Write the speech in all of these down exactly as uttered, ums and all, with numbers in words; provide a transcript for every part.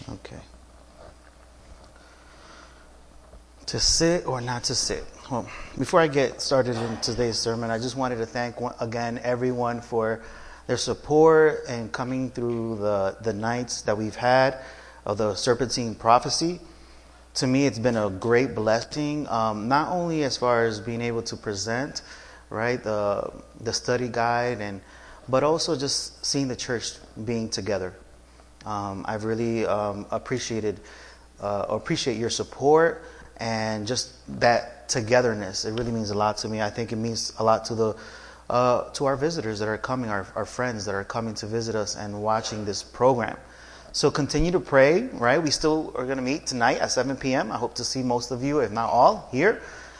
Okay. To sit or not to sit? Well, before I get started in today's sermon, I just wanted to thank one, again everyone for their support and coming through the, the nights that we've had of the Serpentine Prophecy. To me, it's been a great blessing, um, not only as far as being able to present, right, the the study guide, and but also just seeing the church being together. Um, I've really um, appreciated uh, appreciate your support and just that togetherness. It really means a lot to me. I think it means a lot to the uh, to our visitors that are coming, our, our friends that are coming to visit us and watching this program. So continue to pray, right? We still are going to meet tonight at seven p.m. I hope to see most of you, if not all, here.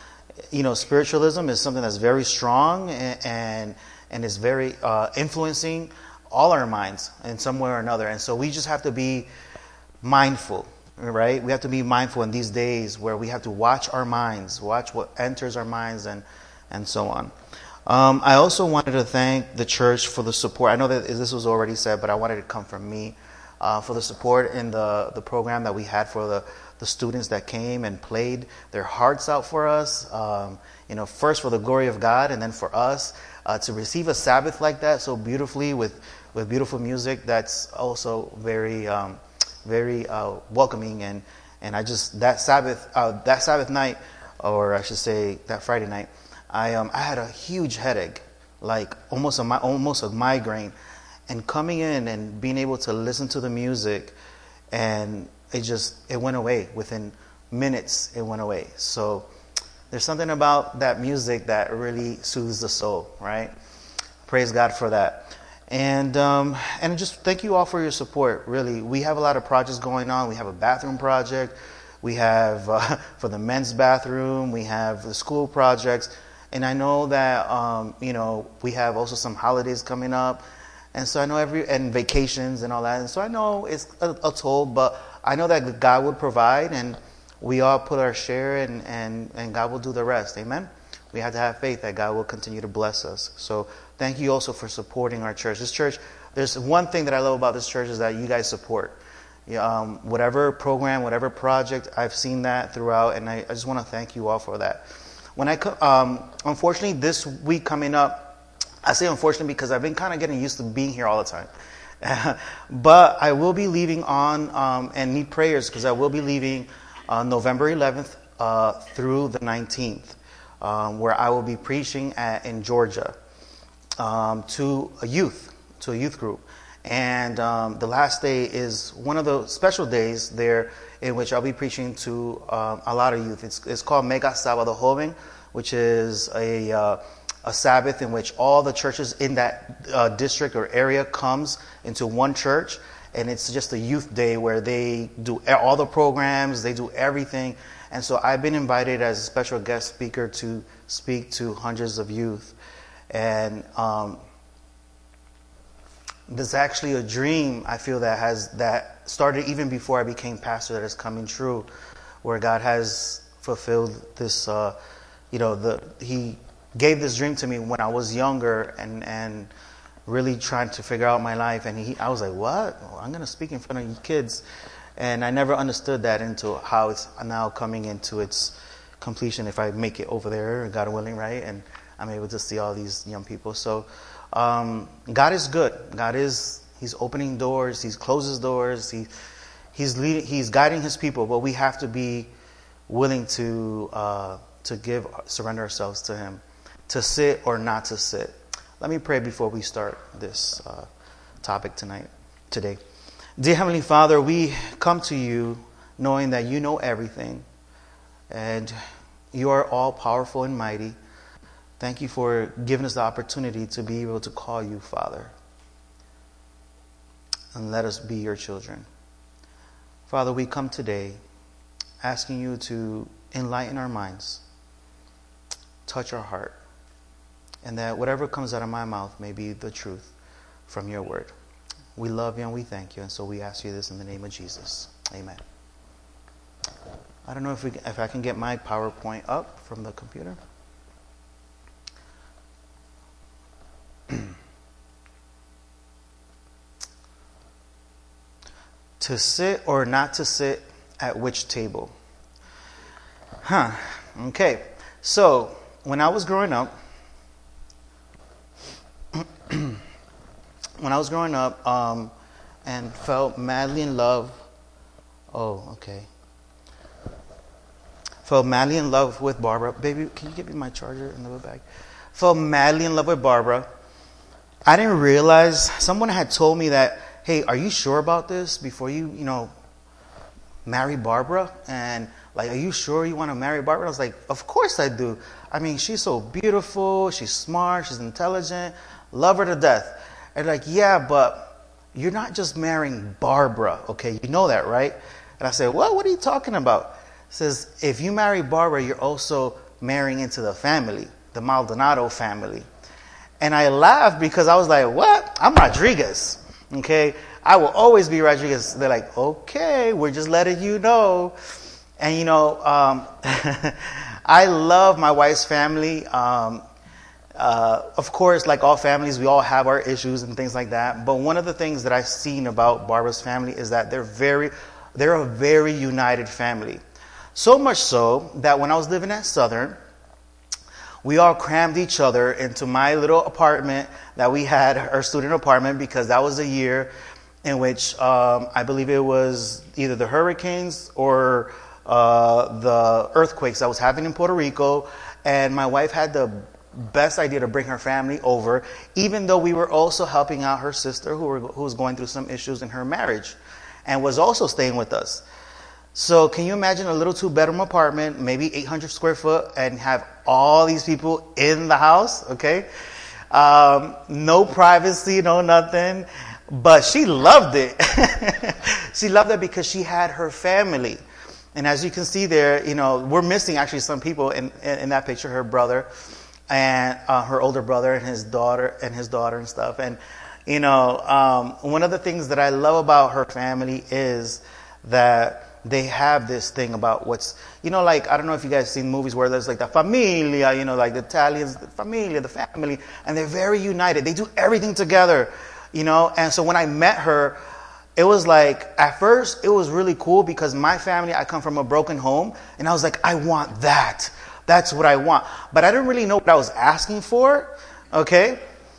You know, spiritualism is something that's very strong and and, and is very uh, influencing all our minds in some way or another. And so we just have to be mindful, right? We have to be mindful in these days where we have to watch our minds, watch what enters our minds, and and so on. Um, I also wanted to thank the church for the support. I know that this was already said, but I wanted it to come from me. Uh, for the support in the, the program that we had for the, the students that came and played their hearts out for us. Um, you know, first for the glory of God, and then for us uh, to receive a Sabbath like that so beautifully with, with beautiful music. That's also very um, very uh, welcoming. And, and I just that Sabbath uh, that Sabbath night, or I should say that Friday night, I um, I had a huge headache, like almost a almost a migraine. And coming in and being able to listen to the music, and it just, it went away. Within minutes, it went away. So there's something about that music that really soothes the soul, right? Praise God for that. And um, and just thank you all for your support, really. We have a lot of projects going on. We have a bathroom project. We have, uh, for the men's bathroom, we have the school projects. And I know that, um, you know, we have also some holidays coming up. And so I know every, and vacations and all that. And so I know it's a, a toll, but I know that God will provide, and we all put our share, and, and, and God will do the rest. Amen? We have to have faith that God will continue to bless us. So thank you also for supporting our church. This church, there's one thing that I love about this church is that you guys support. Um, whatever program, whatever project, I've seen that throughout, and I, I just want to thank you all for that. When I, um, unfortunately, this week coming up, I say unfortunately because I've been kind of getting used to being here all the time. But I will be leaving on, um, and need prayers, because I will be leaving on November eleventh uh, through the nineteenth, um, where I will be preaching at, in Georgia um, to a youth, to a youth group. And um, the last day is one of the special days there in which I'll be preaching to um, a lot of youth. It's, it's called Mega Sábado Joven, which is a... Uh, a Sabbath in which all the churches in that uh, district or area comes into one church, and it's just a youth day where they do all the programs, they do everything. And so I've been invited as a special guest speaker to speak to hundreds of youth. And um, there's actually a dream, I feel, that has that started even before I became pastor, that is coming true, where God has fulfilled this, uh, you know, the he gave this dream to me when I was younger and, and really trying to figure out my life. And he, I was like, what? Well, I'm going to speak in front of you kids. And I never understood that until how it's now coming into its completion, if I make it over there, God willing, right? And I'm able to see all these young people. So um, God is good. God is, he's opening doors. He closes doors. He, he's leading, he's guiding his people. But we have to be willing to, uh, to give, surrender ourselves to him. To sit or not to sit. Let me pray before we start this uh, topic tonight, today. Dear Heavenly Father, we come to you knowing that you know everything, and you are all powerful and mighty. Thank you for giving us the opportunity to be able to call you Father, and let us be your children. Father, we come today asking you to enlighten our minds, touch our heart, and that whatever comes out of my mouth may be the truth from your word. We love you and we thank you, and so we ask you this in the name of Jesus. Amen. I don't know if we if I can get my PowerPoint up from the computer. To sit or not to sit at which table? Huh. Okay. So, when I was growing up, when I was growing up um, and felt madly in love, oh, okay. Felt madly in love with Barbara. Baby, can you give me my charger in the bag? Felt madly in love with Barbara. I didn't realize, someone had told me that, hey, are you sure about this before you, you know, marry Barbara? And like, are you sure you want to marry Barbara? I was like, of course I do. I mean, she's so beautiful, she's smart, she's intelligent, love her to death. And like, yeah, but you're not just marrying Barbara, okay? You know that, right? And I said, well, what are you talking about? He says, if you marry Barbara, you're also marrying into the family, the Maldonado family. And I laughed because I was like, what? I'm Rodriguez, okay? I will always be Rodriguez. They're like, okay, we're just letting you know. And, you know, um, I love my wife's family. Um, uh, of course, like all families, we all have our issues and things like that. But one of the things that I've seen about Barbara's family is that they're very, they're a very united family. So much so that when I was living at Southern, we all crammed each other into my little apartment that we had, our student apartment, because that was a year in which um, I believe it was either the hurricanes or uh, the earthquakes that was happening in Puerto Rico. And my wife had the best idea to bring her family over, even though we were also helping out her sister who, were, who was going through some issues in her marriage and was also staying with us. So can you imagine a little two-bedroom apartment, maybe eight hundred square foot, and have all these people in the house, okay? Um, no privacy, no nothing. But she loved it. She loved it because she had her family. And as you can see there, you know, we're missing actually some people in, in, in that picture, her brother and uh, her older brother and his daughter and his daughter and stuff. And, you know, um, one of the things that I love about her family is that they have this thing about what's, you know, like, I don't know if you guys seen movies where there's like the familia, you know, like the Italians, the familia, the family, and they're very united. They do everything together, you know. And so when I met her, it was like, at first, it was really cool because my family, I come from a broken home, and I was like, I want that. That's what I want. But I didn't really know what I was asking for, okay?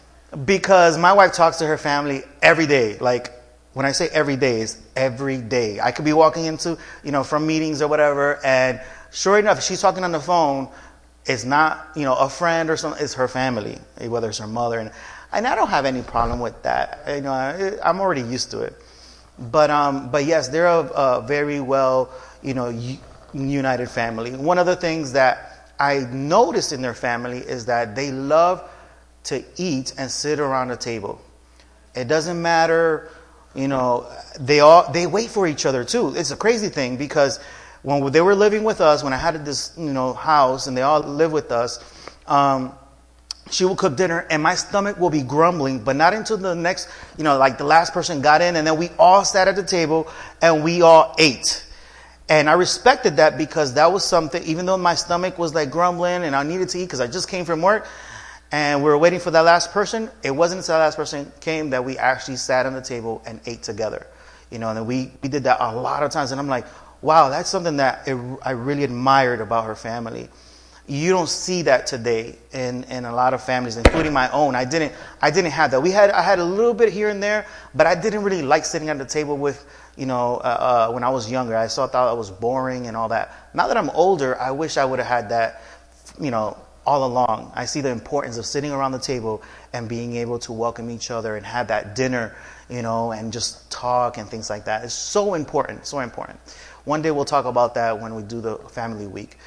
Because my wife talks to her family every day, like, when I say every day, it's every day. I could be walking into, you know, from meetings or whatever, and sure enough, she's talking on the phone. It's not, you know, a friend or something. It's her family, whether it's her mother. And, and I don't have any problem with that. You know, I, I'm already used to it. But, um, but yes, they're a, a very well, you know, united family. One of the things that I noticed in their family is that they love to eat and sit around a table. It doesn't matter. You know, they all, they wait for each other too. It's a crazy thing because when they were living with us, when I had this, you know, house and they all live with us, um, she will cook dinner and my stomach will be grumbling, but not until the next, you know, like the last person got in and then we all sat at the table and we all ate. And I respected that because that was something, even though my stomach was like grumbling and I needed to eat because I just came from work, and we were waiting for that last person. It wasn't until that last person came that we actually sat on the table and ate together. You know, and then we, we did that a lot of times. And I'm like, wow, that's something that it, I really admired about her family. You don't see that today in, in a lot of families, including my own. I didn't I didn't have that. We had I had a little bit here and there, but I didn't really like sitting at the table with, you know, uh, uh, when I was younger. I saw thought it was boring and all that. Now that I'm older, I wish I would have had that, you know, all along. I see the importance of sitting around the table and being able to welcome each other and have that dinner, you know, and just talk and things like that. It's so important, so important. One day we'll talk about that when we do the family week.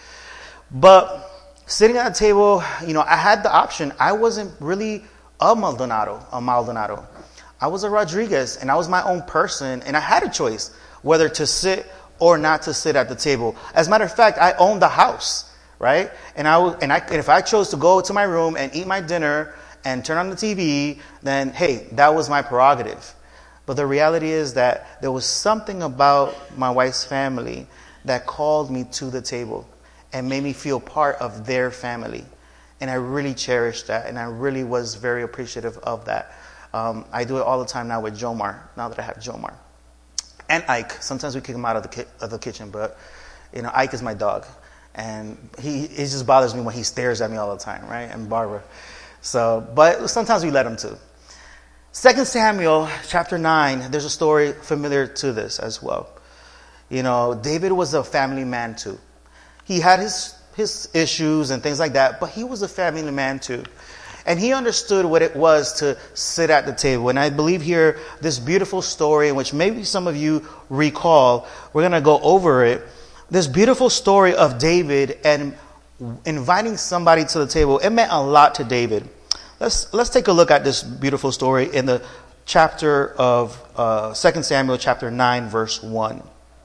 But sitting at a table, you know, I had the option. I wasn't really a Maldonado, a Maldonado. I was a Rodriguez, and I was my own person, and I had a choice whether to sit or not to sit at the table. As a matter of fact, I owned the house. Right? And I and I and if I chose to go to my room and eat my dinner and turn on the T V, then hey, that was my prerogative. But the reality is that there was something about my wife's family that called me to the table and made me feel part of their family. And I really cherished that, and I really was very appreciative of that. Um, I do it all the time now with Jomar, now that I have Jomar. and Ike. Sometimes we kick him out of the ki- of the kitchen, but you know, Ike is my dog, and he it just bothers me when he stares at me all the time, right? And Barbara. So, but sometimes we let him too. Second Samuel chapter nine. There's a story familiar to this as well. You know, David was a family man too. He had his his issues and things like that, but he was a family man too. And he understood what it was to sit at the table. And I believe here, this beautiful story in which maybe some of you recall, we're going to go over it. This beautiful story of David and inviting somebody to the table. It meant a lot to David. Let's let's take a look at this beautiful story in the chapter of uh, Second Samuel chapter nine, verse one.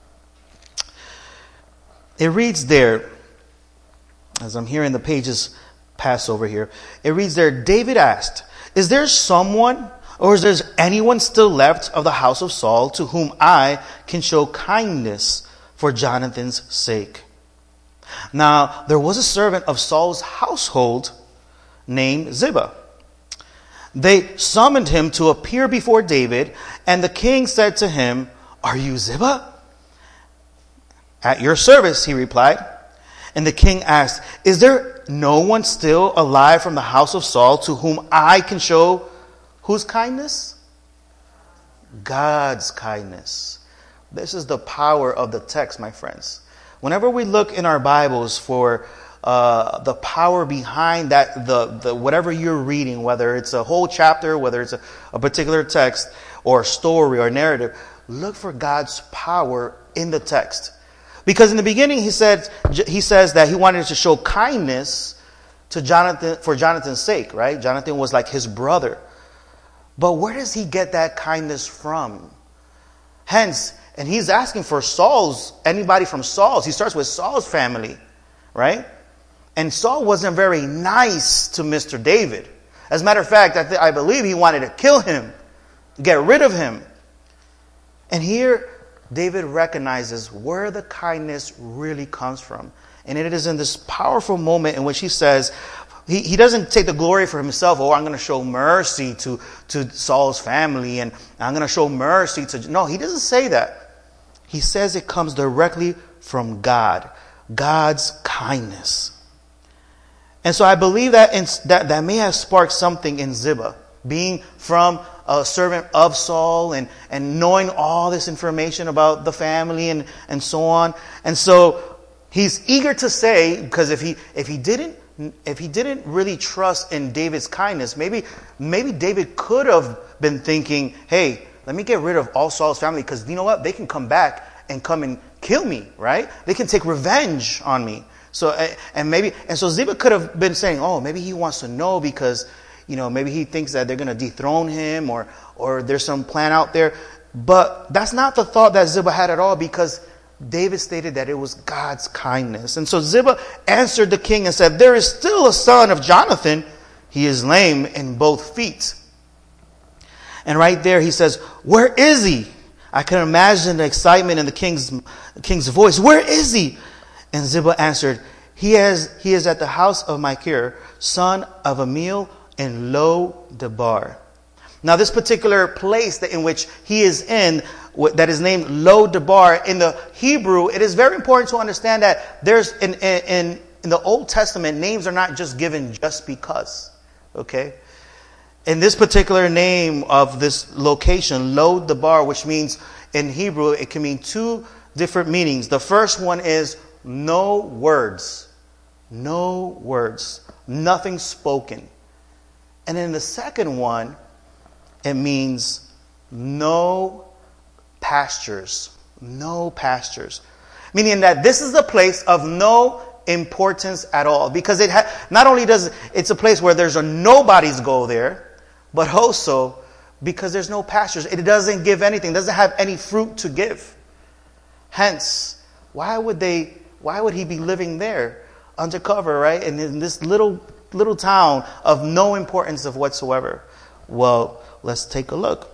It reads there, as I'm hearing the pages pass over here, it reads there, David asked, is there someone or is there anyone still left of the house of Saul to whom I can show kindness for Jonathan's sake? Now, there was a servant of Saul's household named Ziba. They summoned him to appear before David, and the king said to him, are you Ziba? At your service, he replied. And the king asked, is there no one still alive from the house of Saul to whom I can show whose kindness? God's kindness. This is the power of the text, my friends. Whenever we look in our Bibles for uh, the power behind that, the, the whatever you're reading, whether it's a whole chapter, whether it's a, a particular text or a story or narrative, look for God's power in the text. Because in the beginning, he said he says that he wanted to show kindness to Jonathan for Jonathan's sake, right? Jonathan was like his brother. But where does he get that kindness from? Hence, and he's asking for Saul's, anybody from Saul's. He starts with Saul's family, right? And Saul wasn't very nice to Mister David. As a matter of fact, I, th- I believe he wanted to kill him, get rid of him. And here, David recognizes where the kindness really comes from. And it is in this powerful moment in which he says, he, he doesn't take the glory for himself. Oh, I'm going to show mercy to, to Saul's family and I'm going to show mercy to... No, he doesn't say that. He says it comes directly from God. God's kindness. And so I believe that, in, that that may have sparked something in Ziba. Being from a servant of Saul and, and knowing all this information about the family and, and so on. And so he's eager to say, because if he if he didn't if he didn't really trust in David's kindness, maybe maybe David could have been thinking, hey, let me get rid of all Saul's family, because you know what? They can come back and come and kill me, right? They can take revenge on me. So and maybe and so Ziba could have been saying, oh, maybe he wants to know because, you know, maybe he thinks that they're going to dethrone him or or there's some plan out there. But that's not the thought that Ziba had at all, because David stated that it was God's kindness. And so Ziba answered the king and said, there is still a son of Jonathan. He is lame in both feet. And right there he says, where is he? I can imagine the excitement in the king's, the king's voice. Where is he? And Ziba answered, he, has, he is at the house of Machir, son of Amiel, in Lo Debar. Now, this particular place that in which he is in, that is named Lo Debar, in the Hebrew, it is very important to understand that there's in, in in the Old Testament, names are not just given just because. Okay, in this particular name of this location, Lo Debar, which means in Hebrew it can mean two different meanings. The first one is no words, no words, nothing spoken. And then the second one, it means no pastures. No pastures. Meaning that this is a place of no importance at all. Because it ha- not only does it, it's a place where there's a nobodies go there, but also because there's no pastures. It doesn't give anything. It doesn't have any fruit to give. Hence, why would they, why would he be living there undercover, right? And in this little little town of no importance of whatsoever. Well, let's take a look.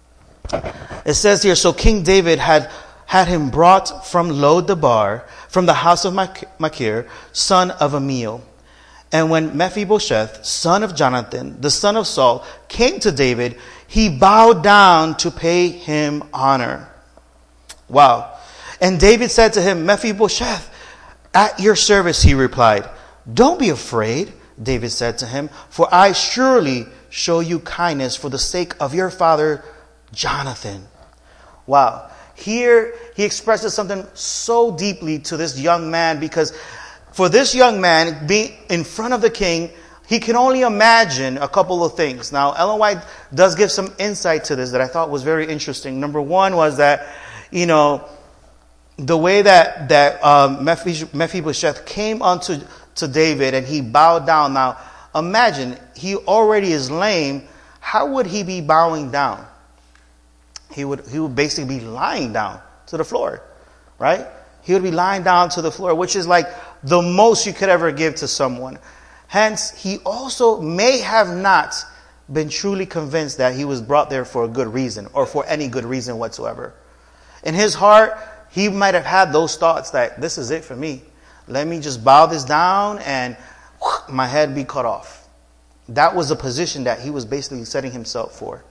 It says here, so King David had had him brought from Lo Debar, from the house of Machir, son of Amiel. And when Mephibosheth, son of Jonathan, the son of Saul, came to David, he bowed down to pay him honor. Wow. And David said to him, Mephibosheth, at your service, he replied. Don't be afraid, David said to him, for I surely show you kindness for the sake of your father, Jonathan. Wow. Here he expresses something so deeply to this young man, because for this young man being in front of the king, he can only imagine a couple of things. Now, Ellen White does give some insight to this that I thought was very interesting. Number one was that, you know, the way that, that um, Mephibosheth came unto to David and he bowed down. Now, imagine, he already is lame. How would he be bowing down? He would, he would basically be lying down to the floor, right? He would be lying down to the floor, which is like the most you could ever give to someone. Hence, he also may have not been truly convinced that he was brought there for a good reason or for any good reason whatsoever. In his heart, he might have had those thoughts that this is it for me. Let me just bow this down and whoosh, my head be cut off. That was a position that he was basically setting himself for.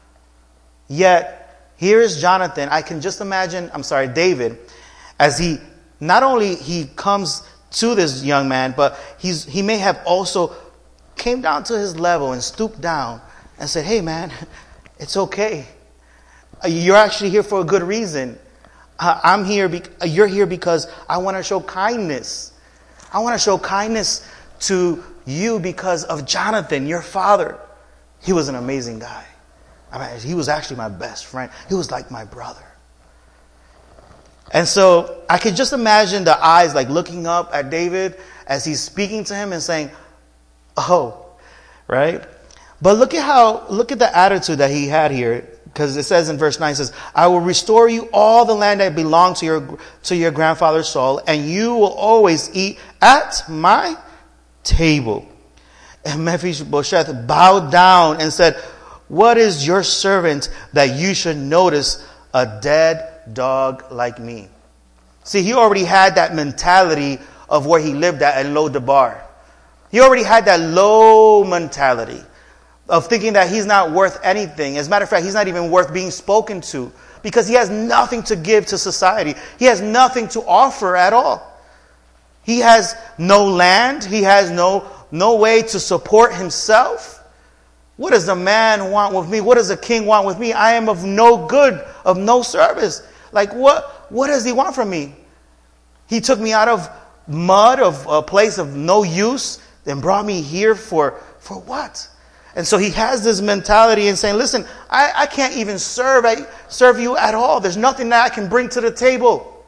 Yet, here is Jonathan. I can just imagine, I'm sorry, David, as he, not only he comes to this young man, but he's he may have also came down to his level and stooped down and said, hey man, it's okay. You're actually here for a good reason. I'm here, be- you're here because I want to show kindness. I want to show kindness to you because of Jonathan, your father. He was an amazing guy. I mean, he was actually my best friend. He was like my brother. And so I could just imagine the eyes like looking up at David as he's speaking to him and saying, oh, right? But look at how, look at the attitude that he had here. Because it says in verse nine, it says, I will restore you all the land that belonged to your, to your grandfather Saul, and you will always eat at my table. And Mephibosheth bowed down and said, what is your servant that you should notice a dead dog like me? See, he already had that mentality of where he lived at in Lo-Debar. He already had that low mentality of thinking that he's not worth anything. As a matter of fact, he's not even worth being spoken to because he has nothing to give to society. He has nothing to offer at all. He has no land. He has no, no way to support himself. What does the man want with me? What does the king want with me? I am of no good, of no service. Like what, what does he want from me? He took me out of mud, of a place of no use, and brought me here for, for what? And so he has this mentality and saying, listen, I, I can't even serve, I, serve you at all. There's nothing that I can bring to the table.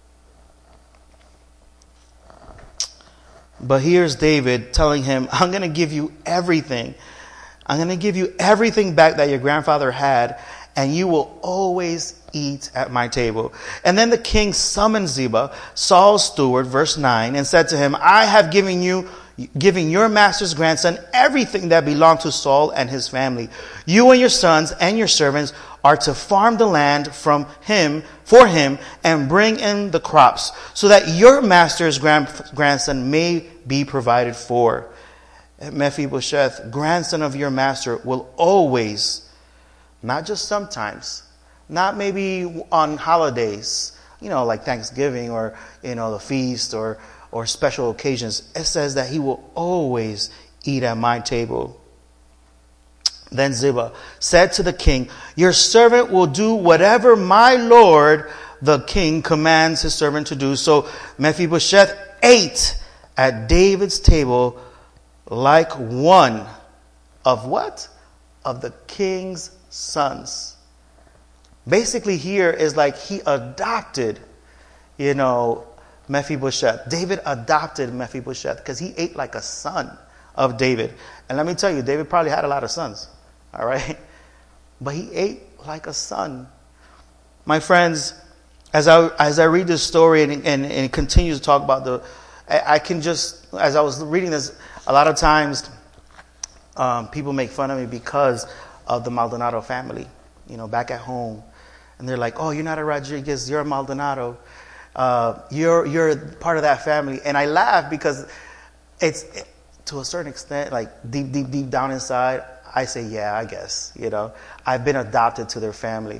But here's David telling him, I'm going to give you everything. I'm going to give you everything back that your grandfather had, and you will always eat at my table. And then the king summoned Ziba, Saul's steward, verse nine, and said to him, I have given you giving your master's grandson everything that belonged to Saul and his family. You and your sons and your servants are to farm the land from him, for him, and bring in the crops, so that your master's grand, grandson may be provided for. Mephibosheth, grandson of your master, will always, not just sometimes, not maybe on holidays, you know, like Thanksgiving or, you know, the feast or or special occasions, it says that he will always eat at my table. Then Ziba said to the king, your servant will do whatever my lord, the king, commands his servant to do. So Mephibosheth ate at David's table like one of what? Of the king's sons. Basically here is like he adopted, you know, Mephibosheth. David adopted Mephibosheth because he ate like a son of David. And let me tell you, David probably had a lot of sons. All right. But he ate like a son. My friends, as I as I read this story and, and, and continue to talk about the, I, I can just, as I was reading this, a lot of times um, people make fun of me because of the Maldonado family, you know, back at home. And they're like, oh, you're not a Rodriguez, you're a Maldonado. Uh, you're you're part of that family. And I laugh because it's, it, to a certain extent, like deep, deep, deep down inside, I say, yeah, I guess, you know, I've been adopted to their family.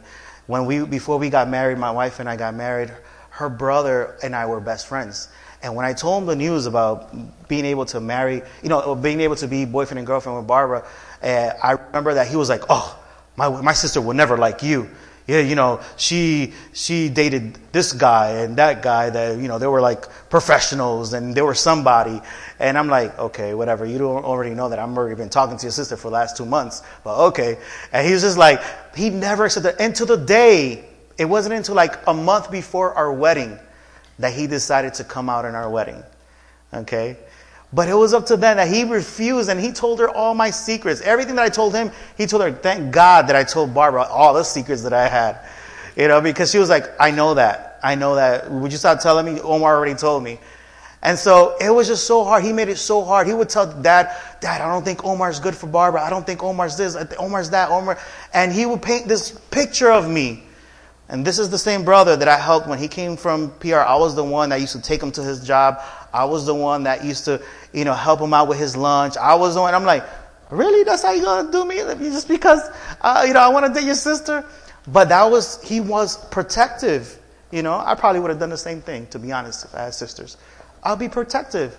when we before we got married, my wife and I got married, her brother and I were best friends. And when I told him the news about being able to marry, you know, being able to be boyfriend and girlfriend with Barbara, uh, I remember that he was like, oh, my my sister will never like you. Yeah, you know, she she dated this guy and that guy that, you know, they were like professionals and they were somebody. And I'm like, okay, whatever. You don't already know that I've already been talking to your sister for the last two months. But okay. And he was just like, he never said that. And to the day, it wasn't until like a month before our wedding that he decided to come out in our wedding. Okay. But it was up to then that he refused, and he told her all my secrets. Everything that I told him, he told her. Thank God that I told Barbara all the secrets that I had. You know, because she was like, I know that. I know that. Would you stop telling me? Omar already told me. And so it was just so hard. He made it so hard. He would tell Dad, Dad, I don't think Omar's good for Barbara. I don't think Omar's this. Omar's that. Omar. And he would paint this picture of me. And this is the same brother that I helped when he came from P R. I was the one that used to take him to his job. I was the one that used to, you know, help him out with his lunch. I was the one. I'm like, really? That's how you gonna do me? Just because, uh, you know, I want to date your sister? But that was, he was protective. You know, I probably would have done the same thing, to be honest, if I had sisters. I'll be protective.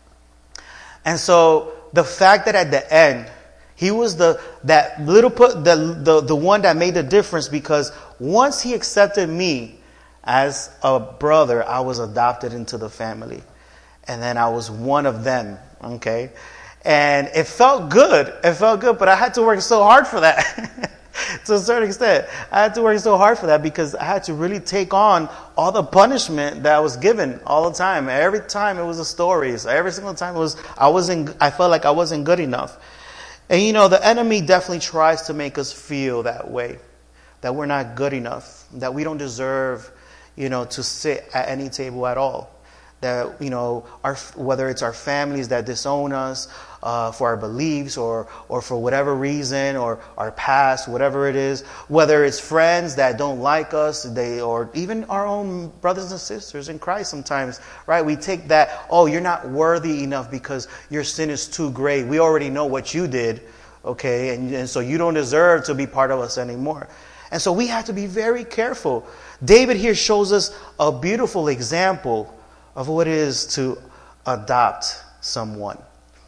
And so the fact that at the end, he was the that little put the, the the one that made the difference, because once he accepted me as a brother, I was adopted into the family. And then I was one of them, okay? And it felt good. It felt good, but I had to work so hard for that. To a certain extent. I had to work so hard for that because I had to really take on all the punishment that I was given all the time. Every time it was a story. So every single time it was, I wasn't, I felt like I wasn't good enough. And you know, the enemy definitely tries to make us feel that way. That we're not good enough. That we don't deserve, you know, to sit at any table at all. That, you know, our, whether it's our families that disown us uh, for our beliefs or or for whatever reason, or our past, whatever it is, whether it's friends that don't like us, they or even our own brothers and sisters in Christ sometimes, right? We take that, oh, you're not worthy enough because your sin is too great. We already know what you did, okay? And, and so you don't deserve to be part of us anymore. And so we have to be very careful. David here shows us a beautiful example of what it is to adopt someone.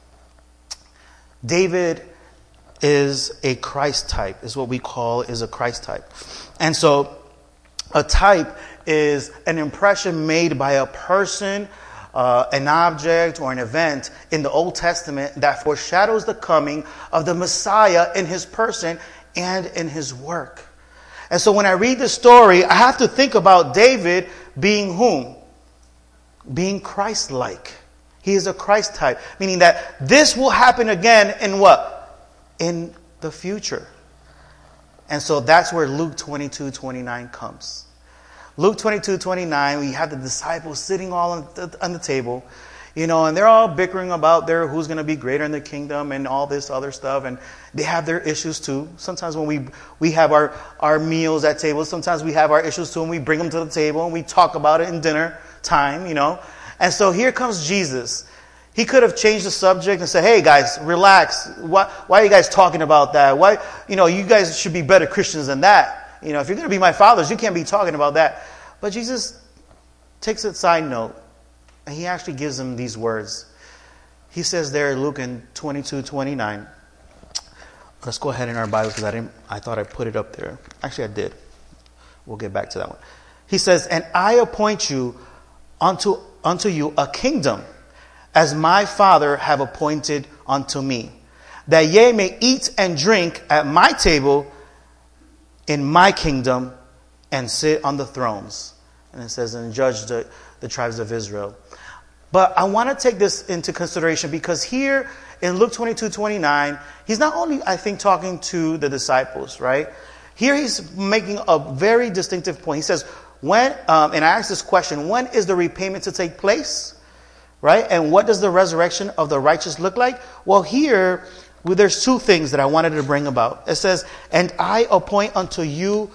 David is a Christ type, is what we call is a Christ type. And so a type is an impression made by a person, uh, an object, or an event in the Old Testament that foreshadows the coming of the Messiah in his person and in his work. And so when I read the story, I have to think about David being whom? Being Christ-like. He is a Christ type. Meaning that this will happen again in what? In the future. And so that's where Luke twenty-two twenty-nine comes. Luke twenty-two twenty-nine, we have the disciples sitting all on the, on the table. You know, and they're all bickering about their who's going to be greater in the kingdom and all this other stuff. And they have their issues too. Sometimes when we we have our, our meals at table, sometimes we have our issues too, and we bring them to the table and we talk about it in dinner time, you know. And so here comes Jesus. He could have changed the subject and said, hey guys, relax. Why, why are you guys talking about that? Why, you know, you guys should be better Christians than that. You know, if you're going to be my fathers, you can't be talking about that. But Jesus takes a side note. And he actually gives them these words. He says there, Luke in twenty-two twenty-nine. Let's go ahead in our Bibles because I didn't. I thought I put it up there. Actually, I did. We'll get back to that one. He says, "And I appoint you unto unto you a kingdom, as my Father have appointed unto me, that ye may eat and drink at my table in my kingdom, and sit on the thrones." And it says, "And judge the, the tribes of Israel." But I want to take this into consideration because here in Luke twenty-two twenty-nine, he's not only, I think, talking to the disciples, right? Here he's making a very distinctive point. He says, when, um, and I asked this question, when is the repayment to take place? Right? And what does the resurrection of the righteous look like? Well, here, well, there's two things that I wanted to bring about. It says, "And I appoint unto you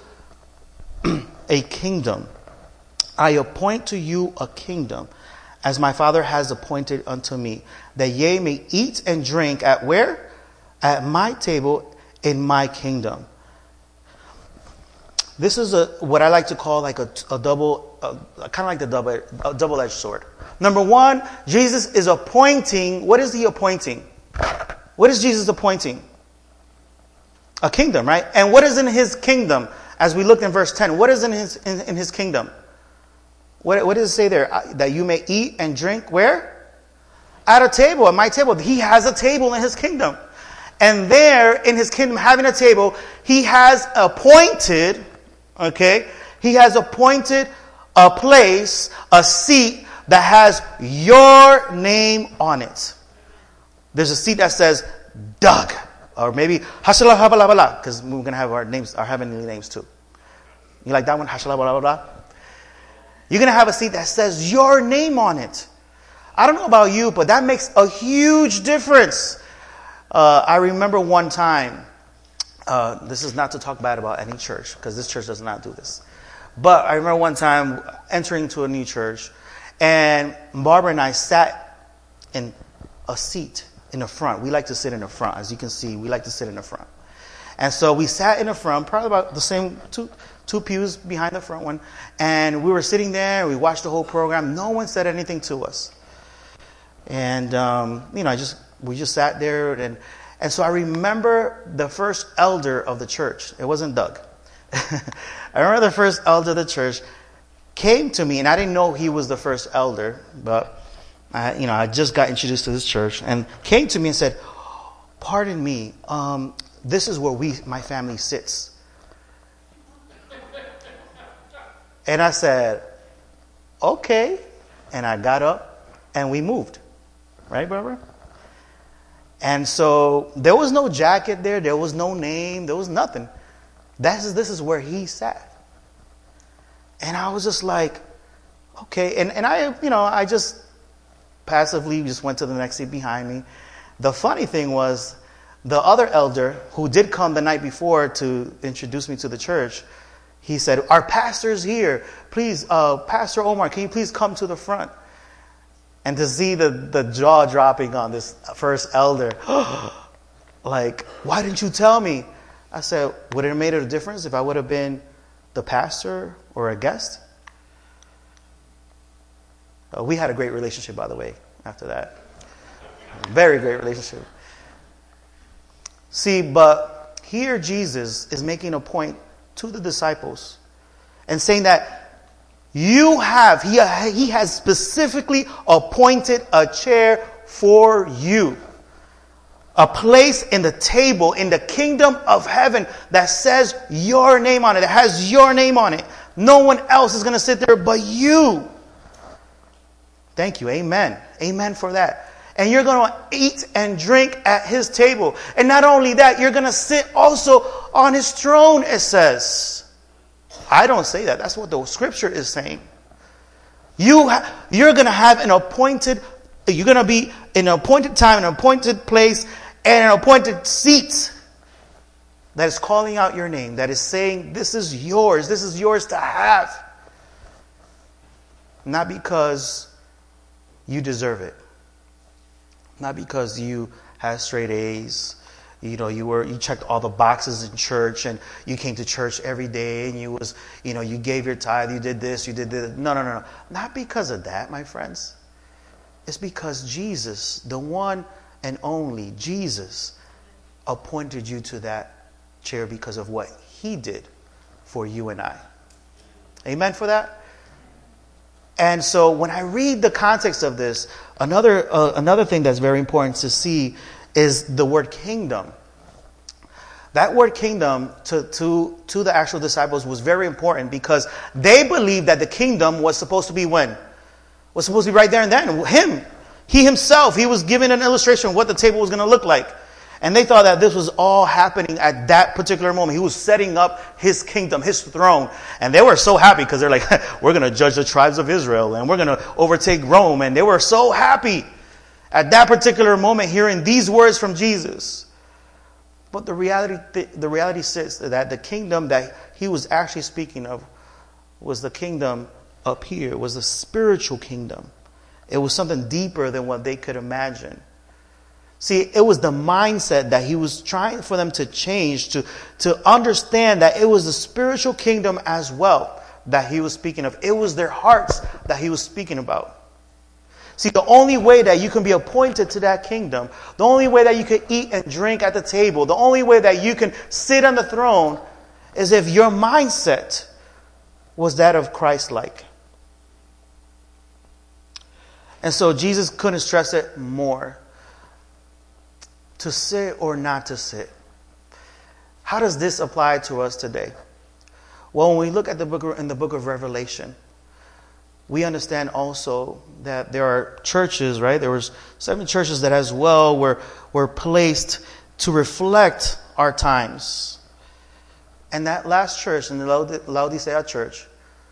a kingdom. I appoint to you a kingdom, as my Father has appointed unto me, that ye may eat and drink at where? At my table in my kingdom." this is a what I like to call like a, a double, a, kind of like the double, a double-edged sword. Number one, Jesus is appointing. What is he appointing? What is Jesus appointing? A kingdom, right? And what is in his kingdom? As we looked in verse ten, what is in his in, in his kingdom? What, what does it say there? That you may eat and drink where? At a table, at my table. He has a table in his kingdom. And there, in his kingdom, having a table, he has appointed, okay, he has appointed a place, a seat that has your name on it. There's a seat that says Doug, or maybe Hashala Habalabala, because we're going to have our names, our heavenly names too. You like that one? Hashala Habalabala? You're going to have a seat that says your name on it. I don't know about you, but that makes a huge difference. Uh, I remember one time, uh, this is not to talk bad about any church, because this church does not do this. But I remember one time entering to a new church, and Barbara and I sat in a seat in the front. We like to sit in the front. As you can see, we like to sit in the front. And so we sat in the front, probably about the same two, two pews behind the front one. And we were sitting there. We watched the whole program. No one said anything to us. And, um, you know, I just... We just sat there, and and so I remember the first elder of the church. It wasn't Doug. I remember the first elder of the church came to me, and I didn't know he was the first elder, but I, you know, I just got introduced to this church, and came to me and said, "Pardon me, um, this is where we, my family, sits." And I said, "Okay," and I got up, and we moved. Right, Barbara? And so there was no jacket there. There was no name. There was nothing. That's, this is where he sat. And I was just like, okay. And, and I, you know, I just passively just went to the next seat behind me. The funny thing was the other elder who did come the night before to introduce me to the church, he said, "Our pastor's here. Please, uh, Pastor Omar, can you please come to the front?" And to see the, the jaw dropping on this first elder, like, "Why didn't you tell me?" I said, "Would it have made a difference if I would have been the pastor or a guest?" Uh, we had a great relationship, by the way, after that. Very great relationship. See, but here Jesus is making a point to the disciples and saying that you have, he, he has specifically appointed a chair for you. A place in the table, in the kingdom of heaven that says your name on it, that has your name on it. No one else is going to sit there but you. Thank you. Amen. Amen for that. And you're going to eat and drink at his table. And not only that, you're going to sit also on his throne, it says. I don't say that. That's what the scripture is saying. You ha- you're going to have an appointed, you're going to be in an appointed time, an appointed place, and an appointed seat that is calling out your name, that is saying, this is yours, this is yours to have. Not because you deserve it. Not because you had straight A's. You know, you were you checked all the boxes in church, and you came to church every day, and you was you know you gave your tithe, you did this, you did this. No, no, no, no. Not because of that, my friends. It's because Jesus, the one and only Jesus, appointed you to that chair because of what he did for you and I. Amen for that. And so when I read the context of this, another uh, another thing that's very important to see is the word kingdom. That word kingdom to, to, to the actual disciples was very important because they believed that the kingdom was supposed to be when? Was supposed to be right there and then. Him. He himself. He was given an illustration of what the table was going to look like. And they thought that this was all happening at that particular moment. He was setting up his kingdom, his throne. And they were so happy because they're like, we're going to judge the tribes of Israel and we're going to overtake Rome. And they were so happy at that particular moment hearing these words from Jesus. But the reality, the reality sits that the kingdom that he was actually speaking of was the kingdom up here, was the spiritual kingdom. It was something deeper than what they could imagine. See, it was the mindset that he was trying for them to change, to, to understand that it was the spiritual kingdom as well that he was speaking of. It was their hearts that he was speaking about. See, the only way that you can be appointed to that kingdom, the only way that you can eat and drink at the table, the only way that you can sit on the throne is if your mindset was that of Christ-like. And so Jesus couldn't stress it more. To sit or not to sit. How does this apply to us today? Well, when we look at the book of, in the book of Revelation, we understand also that there are churches, right? There was seven churches that as well were, were placed to reflect our times. And that last church, in the Laodicea church,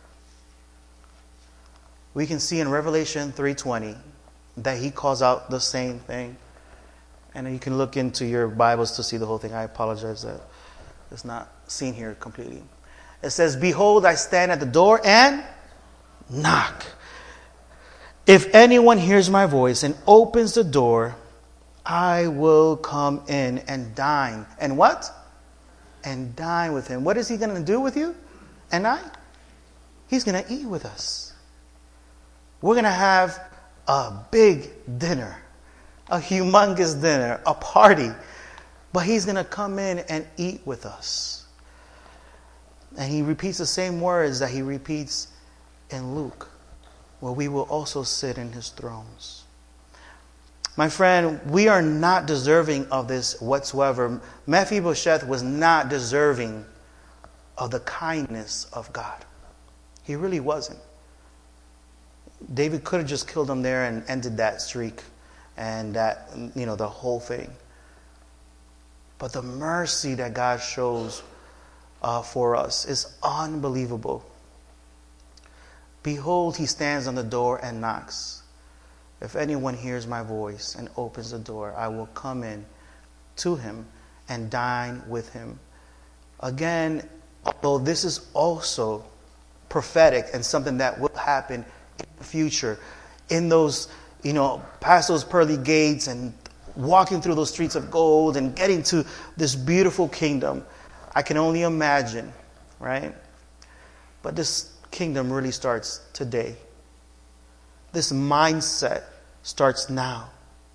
we can see in Revelation three twenty that he calls out the same thing. And you can look into your Bibles to see the whole thing. I apologize that it's not seen here completely. It says, "Behold, I stand at the door and knock. If anyone hears my voice and opens the door, I will come in and dine." And what? And dine with him. What is he going to do with you and I? He's going to eat with us. We're going to have a big dinner. A humongous dinner, a party. But he's going to come in and eat with us. And he repeats the same words that he repeats in Luke, where we will also sit in his thrones. My friend, we are not deserving of this whatsoever. Mephibosheth was not deserving of the kindness of God. He really wasn't. David could have just killed him there and ended that streak. And that, you know, the whole thing. But the mercy that God shows uh, for us is unbelievable. "Behold, he stands on the door and knocks. If anyone hears my voice and opens the door, I will come in to him and dine with him." Again, although this is also prophetic and something that will happen in the future, in those, you know, past those pearly gates and walking through those streets of gold and getting to this beautiful kingdom, I can only imagine, right? But this kingdom really starts today. This mindset starts now.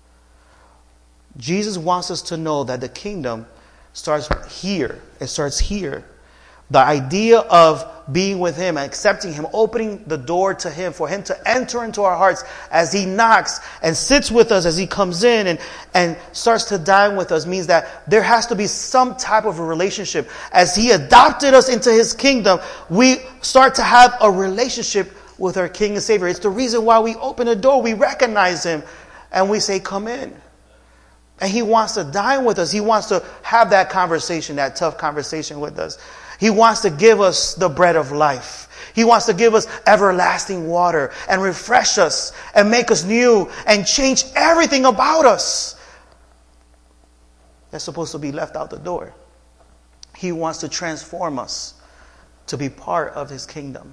Jesus wants us to know that the kingdom starts here. It starts here. The idea of being with him, accepting him, opening the door to him, for him to enter into our hearts as he knocks and sits with us as he comes in and, and starts to dine with us, means that there has to be some type of a relationship. As he adopted us into his kingdom, we start to have a relationship with our King and Savior. It's the reason why we open the door. We recognize him and we say, "Come in." And he wants to dine with us. He wants to have that conversation, that tough conversation with us. He wants to give us the bread of life. He wants to give us everlasting water and refresh us and make us new and change everything about us that's supposed to be left out the door. He wants to transform us to be part of his kingdom.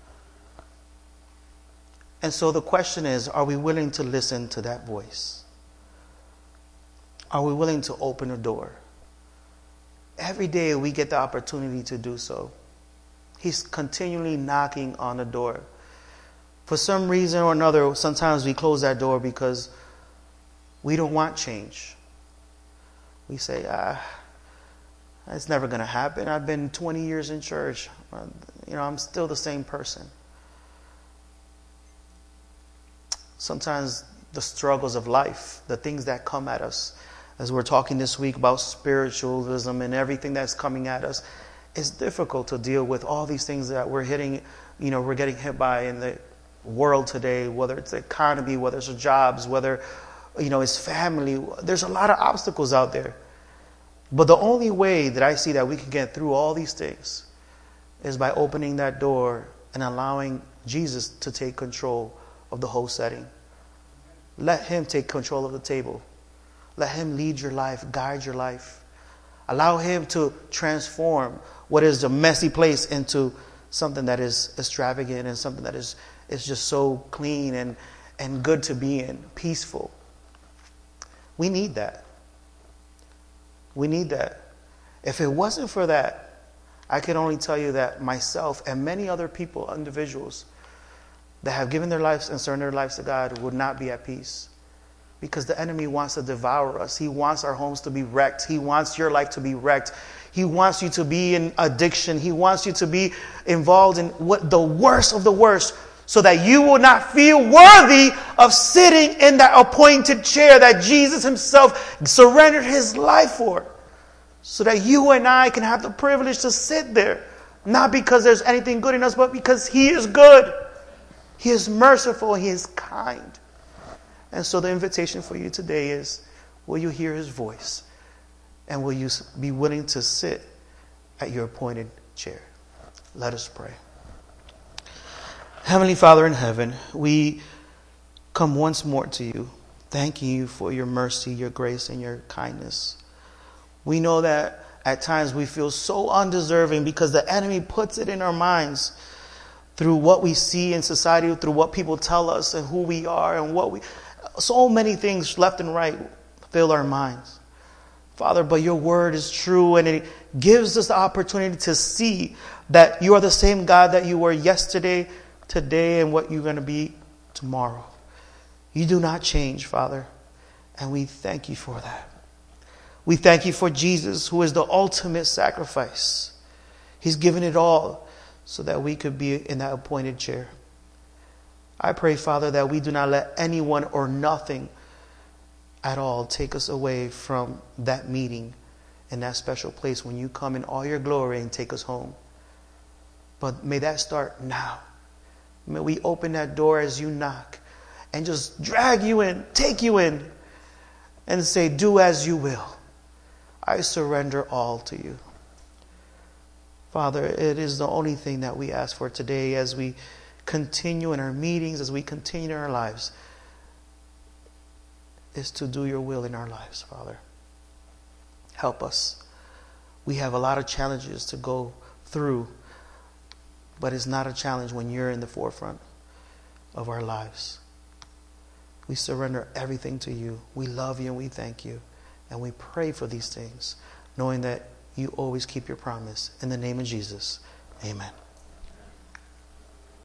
And so the question is, are we willing to listen to that voice? Are we willing to open the door? Every day we get the opportunity to do so. He's continually knocking on the door. For some reason or another, sometimes we close that door because we don't want change. We say, ah, it's never going to happen. I've been twenty years in church. You know, I'm still the same person. Sometimes the struggles of life, the things that come at us, as we're talking this week about spiritualism and everything that's coming at us, it's difficult to deal with all these things that we're hitting, you know, we're getting hit by in the world today, whether it's the economy, whether it's jobs, whether, you know, it's family. There's a lot of obstacles out there. But the only way that I see that we can get through all these things is by opening that door and allowing Jesus to take control of the whole setting. Let him take control of the table. Let him lead your life, guide your life. Allow him to transform what is a messy place into something that is extravagant and something that is, is just so clean and, and good to be in, peaceful. We need that. We need that. If it wasn't for that, I can only tell you that myself and many other people, individuals, that have given their lives and surrendered their lives to God would not be at peace. Because the enemy wants to devour us. He wants our homes to be wrecked. He wants your life to be wrecked. He wants you to be in addiction. He wants you to be involved in what the worst of the worst, so that you will not feel worthy of sitting in that appointed chair that Jesus himself surrendered his life for. So that you and I can have the privilege to sit there. Not because there's anything good in us, but because he is good. He is merciful. He is kind. And so the invitation for you today is, will you hear his voice? And will you be willing to sit at your appointed chair? Let us pray. Heavenly Father in heaven, we come once more to you, thanking you for your mercy, your grace, and your kindness. We know that at times we feel so undeserving because the enemy puts it in our minds through what we see in society, through what people tell us and who we are and what we... So many things left and right fill our minds. Father, but your word is true, and it gives us the opportunity to see that you are the same God that you were yesterday, today, and what you're going to be tomorrow. You do not change, Father, and we thank you for that. We thank you for Jesus, who is the ultimate sacrifice. He's given it all so that we could be in that appointed chair. I pray, Father, that we do not let anyone or nothing at all take us away from that meeting in that special place when you come in all your glory and take us home. But may that start now. May we open that door as you knock and just drag you in, take you in, and say, do as you will. I surrender all to you. Father, it is the only thing that we ask for today as we continue in our meetings, as we continue in our lives, is to do your will in our lives, Father. Help us. We have a lot of challenges to go through, but it's not a challenge when you're in the forefront of our lives. We surrender everything to you. We love you and we thank you. And we pray for these things, knowing that you always keep your promise. In the name of Jesus, amen.